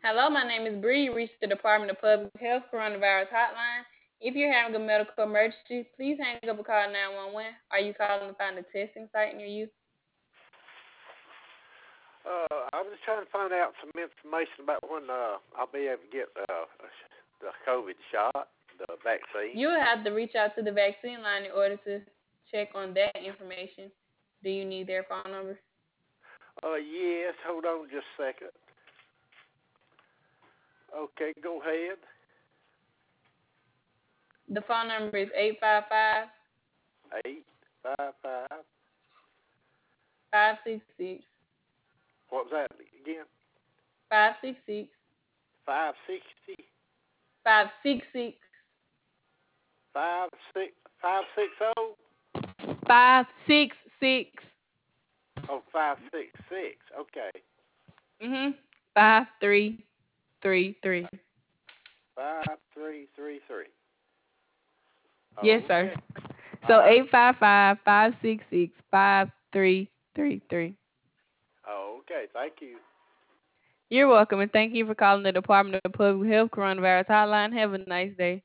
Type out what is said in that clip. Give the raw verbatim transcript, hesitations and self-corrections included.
Hello, my name is Bree. You reached the Department of Public Health Coronavirus Hotline. If you're having a medical emergency, please hang up and call nine one one. Are you calling to find a testing site near you? Uh, I was just trying to find out some information about when uh, I'll be able to get uh, the COVID shot, the vaccine. You will have to reach out to the vaccine line in order to check on that information. Do you need their phone number? Uh, yes. Hold on just a second. Okay, go ahead. The phone number is eight five five, Eight five five. five six six, What was that again? five six six, Five sixty. five six six. Five six. Five six zero. five six six. Oh, five six six. Okay. Mhm. five three three three. Five three three three. Yes, sir. Okay. All So right. eight five five, five six six, five three three three. Okay. Thank you. You're welcome, and thank you for calling the Department of Public Health Coronavirus Hotline. Have a nice day.